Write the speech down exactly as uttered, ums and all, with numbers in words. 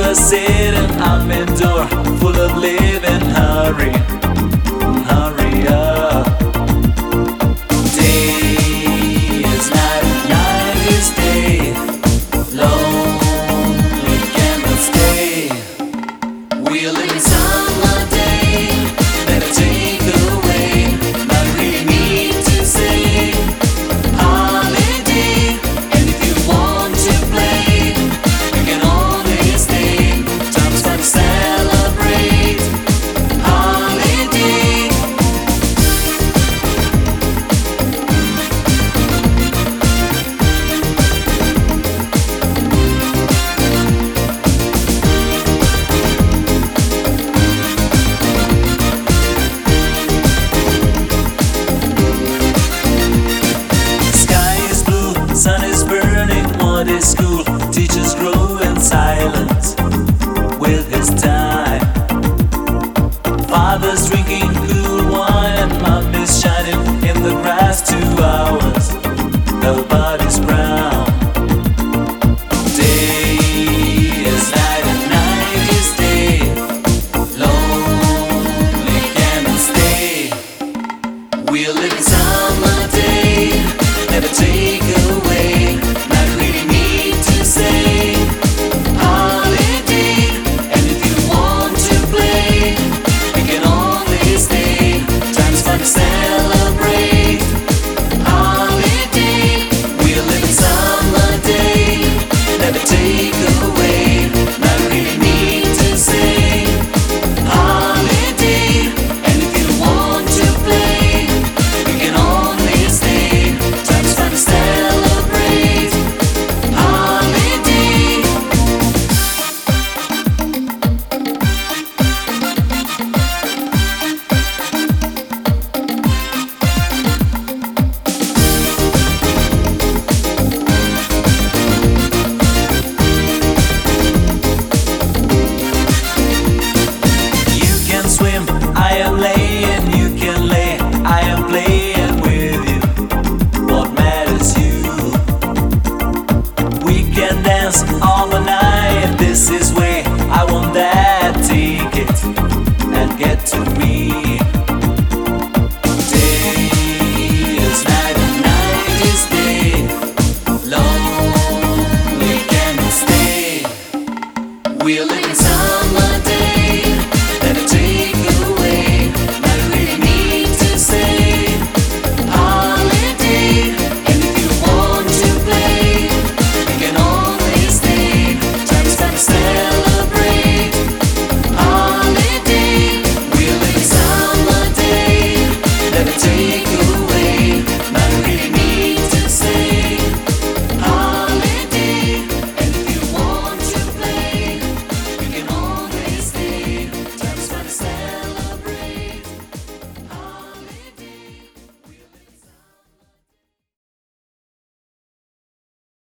wanna sit and I'm indoor, full of living. Hurry, hurry up. Day is night, night is day. Lonely cannot stay. We're living summer day, never take away. Not really need to say holiday. And if you want to play, you can always stay. Time's fun to celebrate holiday. Sky is blue, sun is burning. What is school? Teachers grow in silence with his time. Father's drinking cool wine, mom is shining in the grass. Two hours, nobody's brown. Day is night and night is day. Lonely cannot stay. We're living summer day, never take away. Not really need to say holiday. And if you want to play, you can always stay. Time's fun to celebrate holiday. We're living summer day, never take away. Not really need to say holiday. And if you want to play, you can always stay. Time's fun to celebrate holiday. You can swim, I am laying. You can lay, I am playing with you. What matters you? We can dance all the night. This is way I want that ticket and get to me.